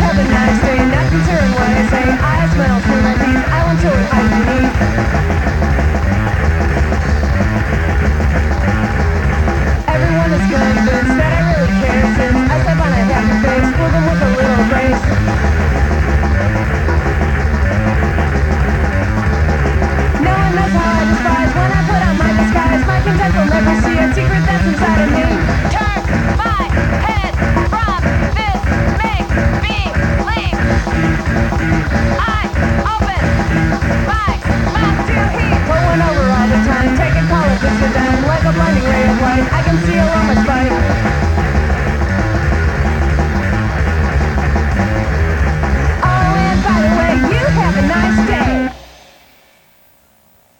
have a nice day, not concerned what I say. I smell Philippines, I want to it, I believe.